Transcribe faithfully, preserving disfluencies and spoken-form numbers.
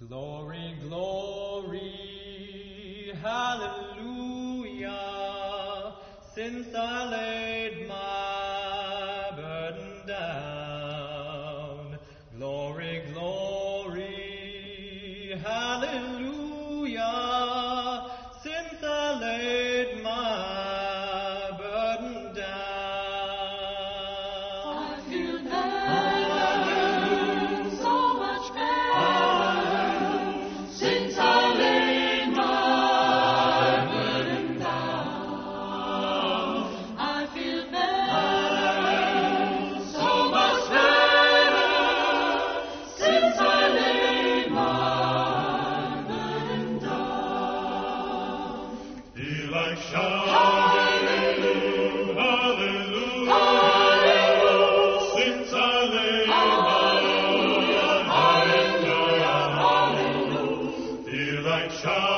Glory, glory, hallelujah, since I laid my burden down. Glory, glory, hallelujah, since I laid my burden down. I feel better, so much better, since I laid my burden down. I feel better, so much better, since I laid my burden down. Feel like shouting, hallelujah, Hallelujah, since I laid hallelujah, hallelujah, hallelujah. Feel like shouting,